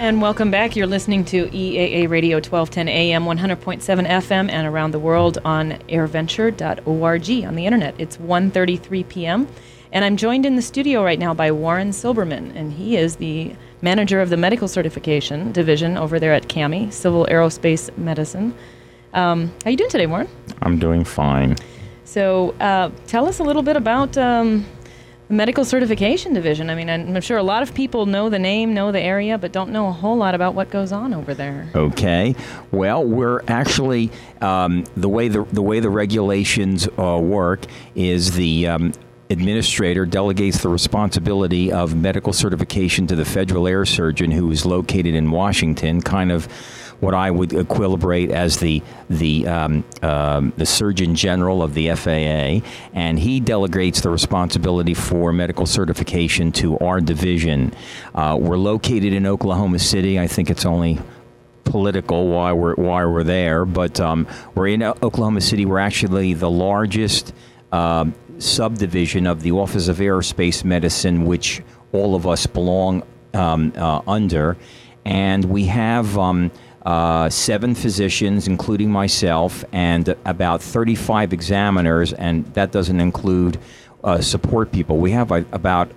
And welcome back. You're listening to EAA Radio 1210 AM, 100.7 FM, and around the world on airventure.org on the internet. It's 1:33 p.m., and I'm joined in the studio right now by Warren Silberman, and he is the manager of the Medical Certification Division over there at CAMI, Civil Aerospace Medicine. How are you doing today, Warren? I'm doing fine. So tell us a little bit about the Medical Certification Division. I mean, I'm sure a lot of people know the name, know the area, but don't know a whole lot about what goes on over there. Okay. Well, we're actually the way the regulations work is the administrator delegates the responsibility of medical certification to the federal air surgeon, who is located in Washington, kind of what I would equilibrate as the Surgeon General of the FAA, and he delegates the responsibility for medical certification to our division. We're located in Oklahoma City. I think it's only political why we're there, but we're in Oklahoma City. We're actually the largest subdivision of the Office of Aerospace Medicine, which all of us belong under, and we have 7 physicians, including myself, and about 35 examiners, and that doesn't include support people. We have about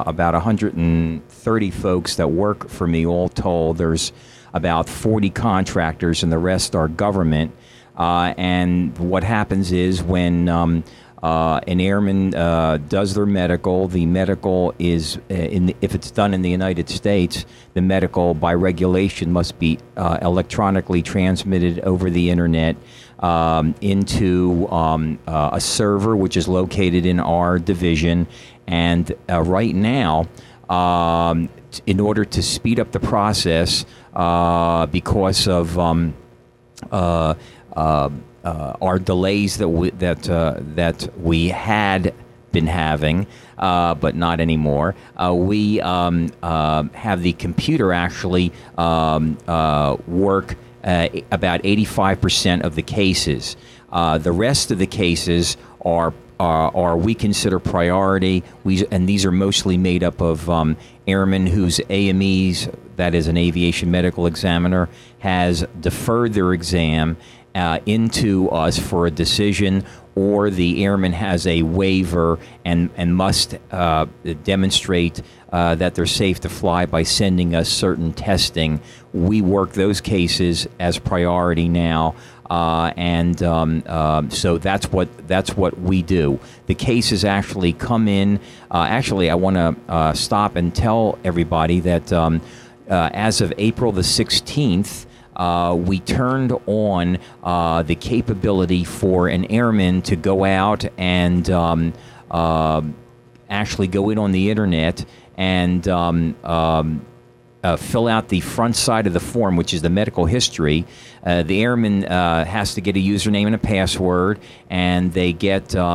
130 folks that work for me all told. There's about 40 contractors, and the rest are government. And what happens is when an airman does their medical, the medical is, if it's done in the United States, the medical by regulation must be electronically transmitted over the internet into a server which is located in our division. And right now, in order to speed up the process, because of our delays that we had been having, but not anymore. We have the computer actually work about 85% of the cases. The rest of the cases are we consider priority. And these are mostly made up of airmen whose AMEs, that is an aviation medical examiner, has deferred their exam into us for a decision, or the airman has a waiver and must demonstrate that they're safe to fly by sending us certain testing. We work those cases as priority now, so that's what we do. The cases actually come in. Actually, I want to stop and tell everybody that as of April the 16th. We turned on the capability for an airman to go out and actually go in on the internet and fill out the front side of the form, which is the medical history. The airman has to get a username and a password, and they get their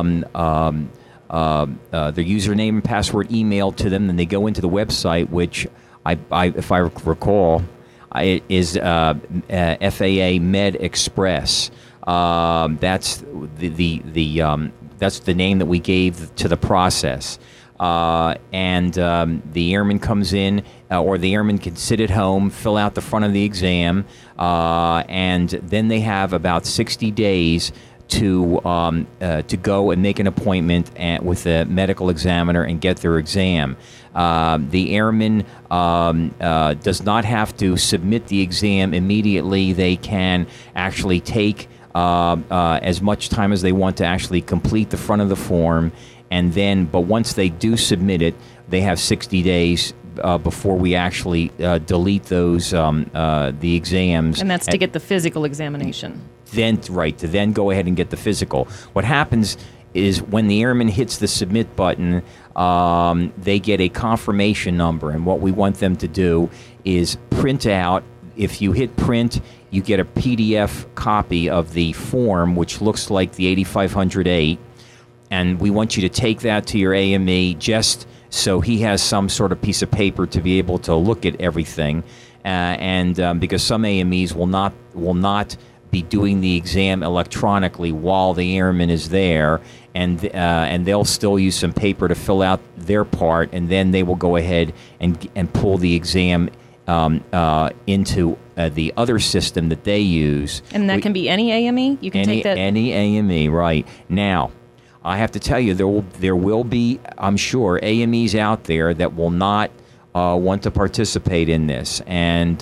username and password emailed to them. Then they go into the website, which if I recall, it is FAA Med Express. That's that's the name that we gave to the process. And the airman comes in, or the airman can sit at home, fill out the front of the exam, and then they have about 60 days to go and make an appointment with a medical examiner and get their exam. The airman does not have to submit the exam immediately. They can actually take as much time as they want to actually complete the front of the form, but once they do submit it, they have 60 days before we actually delete those the exams. And that's to get the physical examination. To then go ahead and get the physical. What happens is when the airman hits the submit button, they get a confirmation number, and what we want them to do is print out. If you hit print, you get a PDF copy of the form, which looks like the 8508, and we want you to take that to your AME just so he has some sort of piece of paper to be able to look at everything, because some AMEs will not be doing the exam electronically while the airman is there, and they'll still use some paper to fill out their part, and then they will go ahead and pull the exam into the other system that they use. And that can be any AME? You can take that? Any AME, right. Now, I have to tell you, there will be, I'm sure, AMEs out there that will not want to participate in this. And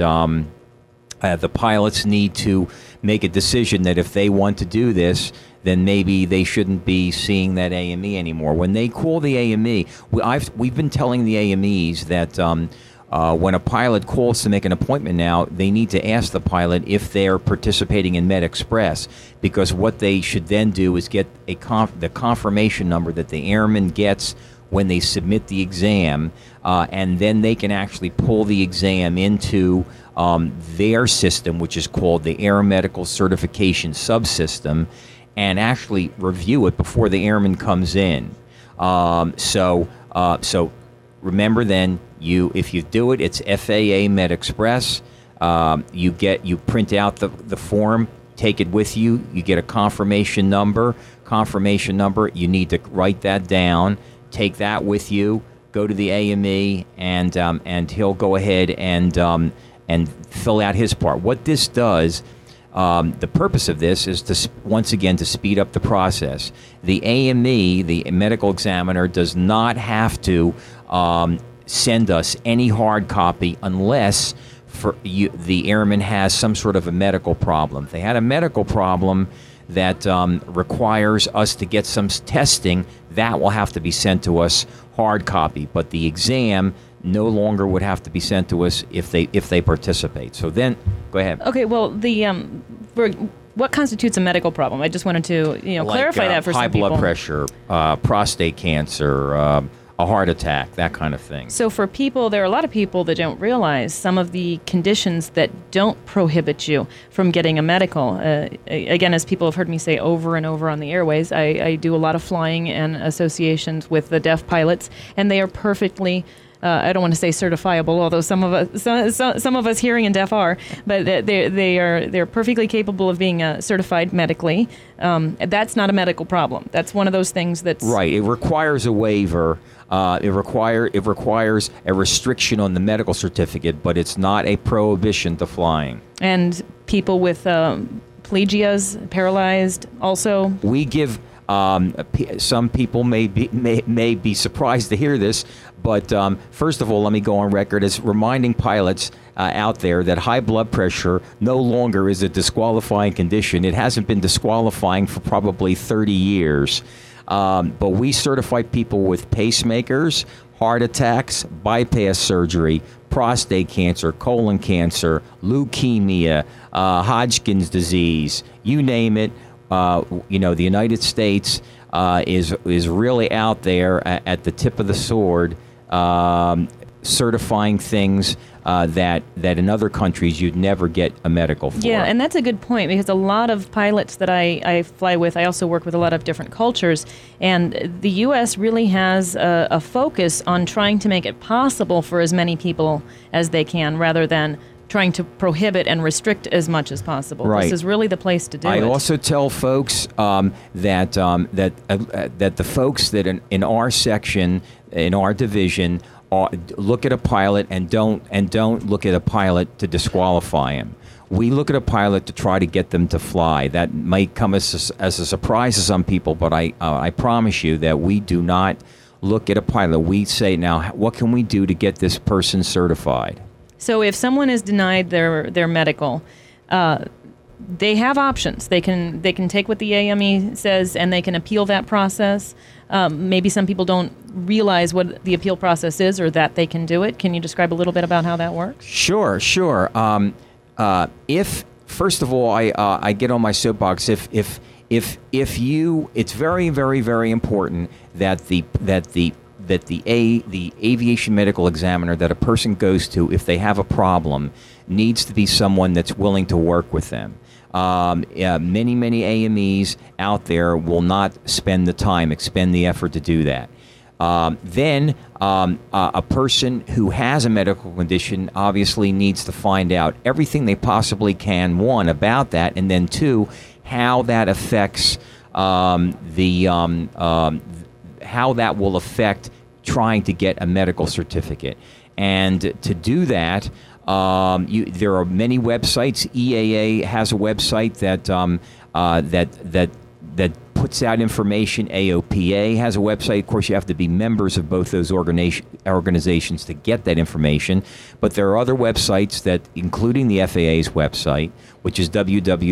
the pilots need to make a decision that if they want to do this, then maybe they shouldn't be seeing that AME anymore. When they call the AME, we've been telling the AMEs that when a pilot calls to make an appointment now, they need to ask the pilot if they're participating in MedExpress, because what they should then do is get the confirmation number that the airman gets when they submit the exam, and then they can actually pull the exam into their system, which is called the Air Medical Certification Subsystem, and actually review it before the airman comes in. So remember then, if you do it, it's FAA MedExpress. You print out the form, take it with you. You get a confirmation number. You need to write that down. Take that with you. Go to the AME, and he'll go ahead and fill out his part. What this does, the purpose of this is once again to speed up the process. The AME, the medical examiner, does not have to send us any hard copy unless the airman has some sort of a medical problem. If they had a medical problem that requires us to get some testing, that will have to be sent to us hard copy. But the exam no longer would have to be sent to us if they participate. So then, go ahead. Okay. Well, what constitutes a medical problem? I just wanted to clarify that for some people. High blood pressure, prostate cancer, a heart attack, that kind of thing. So for people, there are a lot of people that don't realize some of the conditions that don't prohibit you from getting a medical. Again, as people have heard me say over and over on the airways, I do a lot of flying and associations with the deaf pilots, and they are perfectly I don't want to say certifiable, although some of us hearing and deaf are, but they're perfectly capable of being certified medically. That's not a medical problem. That's one of those things that's right. It requires a waiver. It requires a restriction on the medical certificate, but it's not a prohibition to flying. And people with plegias, paralyzed, also. We give. Some people may be surprised to hear this, but first of all, let me go on record as reminding pilots out there that high blood pressure no longer is a disqualifying condition. It hasn't been disqualifying for probably 30 years. But we certify people with pacemakers, heart attacks, bypass surgery, prostate cancer, colon cancer, leukemia, Hodgkin's disease, you name it. The United States is really out there at the tip of the sword, certifying things that in other countries you'd never get a medical for. Yeah, and that's a good point, because a lot of pilots that I fly with, I also work with a lot of different cultures, and the U.S. really has a focus on trying to make it possible for as many people as they can, rather than trying to prohibit and restrict as much as possible. Right. This is really the place to do it. I also tell folks that the folks that in our section, in our division, look at a pilot and don't look at a pilot to disqualify him. We look at a pilot to try to get them to fly. That might come as a surprise to some people, but I promise you that we do not look at a pilot. We say, now, what can we do to get this person certified? So if someone is denied their medical, they have options. They can take what the AME says and they can appeal that process. Maybe some people don't realize what the appeal process is, or that they can do it. Can you describe a little bit about how that works? Sure. If first of all, I get on my soapbox. If you, it's very, very, very important that the aviation medical examiner that a person goes to, if they have a problem, needs to be someone that's willing to work with them. Many AMEs out there will not spend the time, expend the effort to do that. Then a person who has a medical condition obviously needs to find out everything they possibly can, one, about that, and then two, how that affects how that will affect trying to get a medical certificate. And to do that, There are many websites. EAA has a website that puts out information. AOPA has a website. Of course, you have to be members of both those organizations to get that information. But there are other websites that, including the FAA's website, which is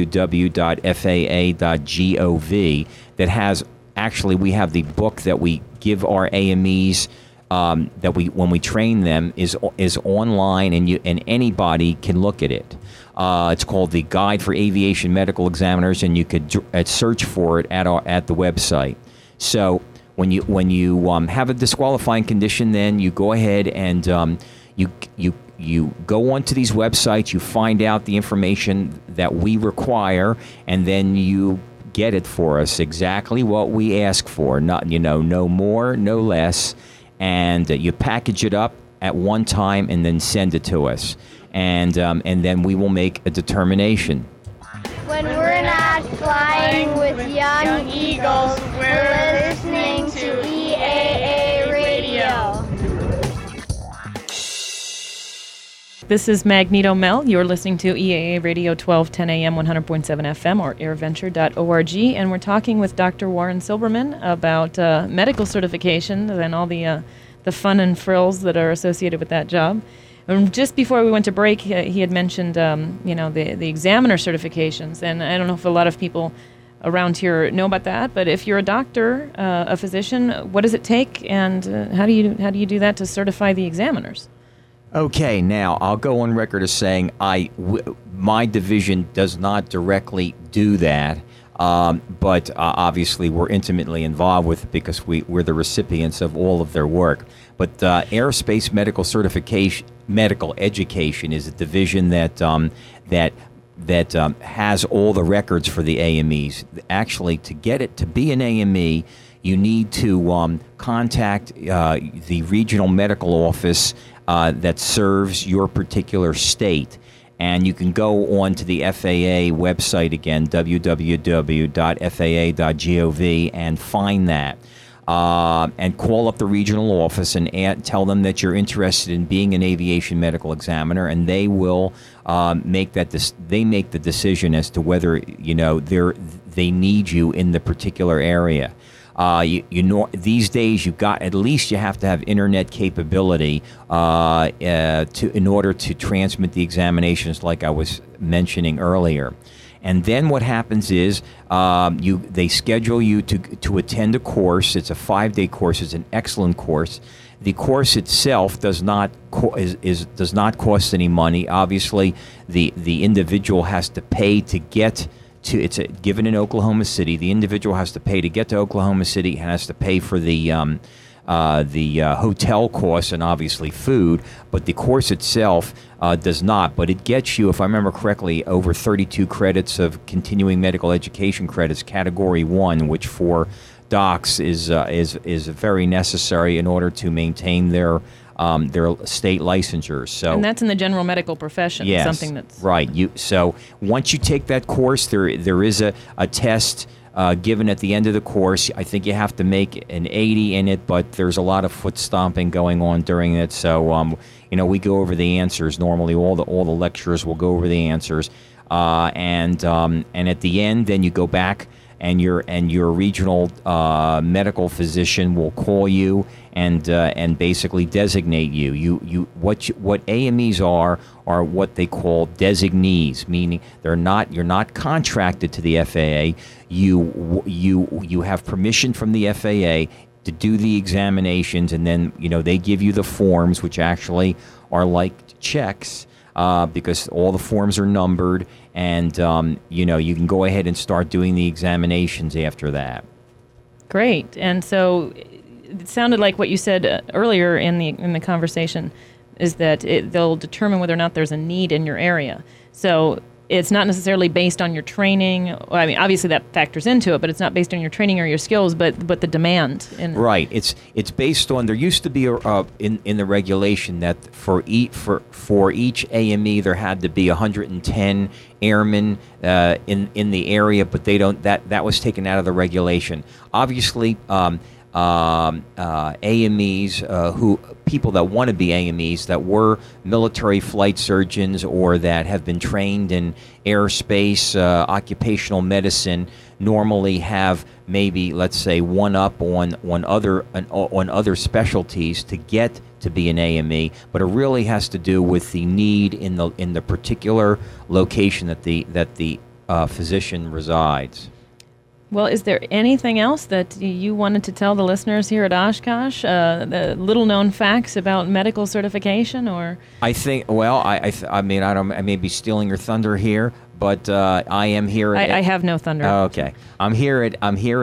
www.faa.gov, that has actually, we have the book that we give our AMEs. That when we train them is online, and anybody can look at it. It's called the Guide for Aviation Medical Examiners, and you could search for it at the website. So when you have a disqualifying condition, then you go ahead and you go onto these websites, you find out the information that we require, and then you get it for us, exactly what we ask for. Not no more, no less. And you package it up at one time and then send it to us, and then we will make a determination. When we're not flying with young eagles, we're listening to EAA Radio. This is Magneto Mel. You're listening to EAA Radio 1210 AM, 100.7 FM, or airventure.org. And we're talking with Dr. Warren Silberman about medical certifications and all the fun and frills that are associated with that job. And just before we went to break, he had mentioned, the examiner certifications. And I don't know if a lot of people around here know about that, but if you're a doctor, a physician, what does it take, and how do you do that to certify the examiners? Okay, now I'll go on record as saying my division does not directly do that, but obviously we're intimately involved with it because we're the recipients of all of their work. But aerospace medical education is a division that has all the records for the AMEs. Actually, to be an AME, you need to contact the regional medical office that serves your particular state. And you can go on to the FAA website again, www.faa.gov, and find that. And call up the regional office and tell them that you're interested in being an aviation medical examiner, and they will make the decision as to whether they need you in the particular area. These days you have to have internet capability in order to transmit the examinations, like I was mentioning earlier. And then what happens is they schedule you to attend a course. It's a 5-day course. It's an excellent course. The course itself does not cost any money. Obviously, the individual has to pay to get. It's given in Oklahoma City. The individual has to pay to get to Oklahoma City and has to pay for the hotel costs and obviously food. But the course itself does not. But it gets you, if I remember correctly, over 32 credits of continuing medical education credits, Category 1, which for docs is very necessary in order to maintain their state licensures. So, and that's in the general medical profession. Yes, something that's right. So once you take that course, there is a test given at the end of the course. I think you have to make an 80 in it, but there's a lot of foot stomping going on during it. So we go over the answers. Normally, all the lecturers will go over the answers, and at the end, then you go back. And your regional medical physician will call you and basically designate you. What AMEs are what they call designees, meaning you're not contracted to the FAA. You have permission from the FAA to do the examinations, and then they give you the forms, which actually are like checks. Because all the forms are numbered, and you can go ahead and start doing the examinations after that. Great. And so it sounded like what you said earlier in the conversation is that they'll determine whether or not there's a need in your area. So it's not necessarily based on your training. I mean, obviously that factors into it, but it's not based on your training or your skills, but the demand. Right. It's based on. There used to be in the regulation that for each AME there had to be 110 airmen in the area, but they don't. That was taken out of the regulation. Obviously. AMEs, people that want to be AMEs that were military flight surgeons or that have been trained in aerospace, occupational medicine, normally have maybe, let's say, one up on other specialties to get to be an AME, but it really has to do with the need in the particular location that the physician resides. Well, is there anything else that you wanted to tell the listeners here at Oshkosh? The little-known facts about medical certification, or? I think. Well, I mean, I may be stealing your thunder here, but I am here. I have no thunder. Okay, I'm here at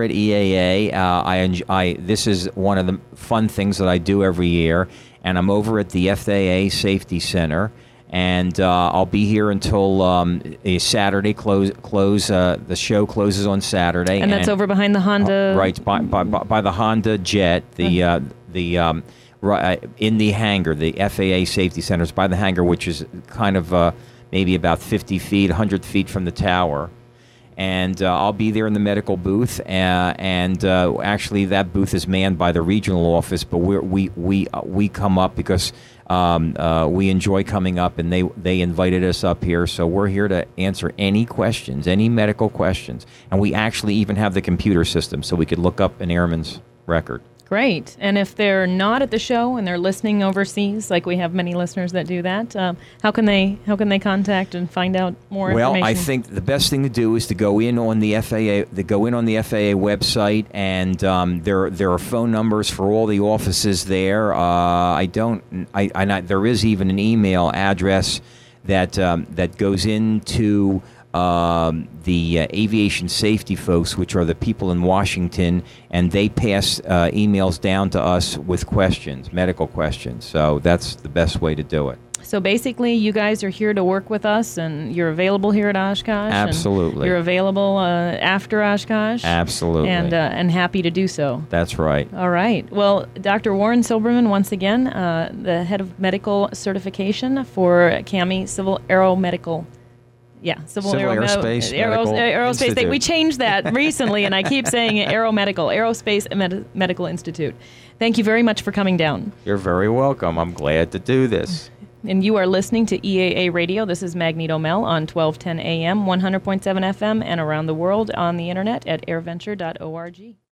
EAA. This is one of the fun things that I do every year, and I'm over at the FAA Safety Center. And I'll be here until Saturday. The show closes on Saturday, and that's over behind the Honda. Right by the Honda Jet. In the hangar, the FAA Safety Center is by the hangar, which is kind of maybe about 50 feet, 100 feet from the tower. And I'll be there in the medical booth, and actually that booth is manned by the regional office. But we come up because we enjoy coming up, and they invited us up here, so we're here to answer any questions, any medical questions, and we actually even have the computer system, so we could look up an airman's record. Great. And if they're not at the show and they're listening overseas, like we have many listeners that do that, how can they contact and find out more information? Well, I think the best thing to do is to go in on the FAA website, and there are phone numbers for all the offices there. There is even an email address that goes into the aviation safety folks, which are the people in Washington, and they pass emails down to us with questions, medical questions. So that's the best way to do it. So basically, you guys are here to work with us, and you're available here at Oshkosh. Absolutely. And you're available after Oshkosh. Absolutely. And happy to do so. That's right. All right. Well, Dr. Warren Silberman, once again, the head of medical certification for CAMI Civil Aeromedical. Yeah, Civil Aerospace. We changed that recently, and I keep saying Aerospace Medical Institute. Thank you very much for coming down. You're very welcome. I'm glad to do this. And you are listening to EAA Radio. This is Magneto Mel on 1210 AM, 100.7 FM, and around the world on the internet at airventure.org.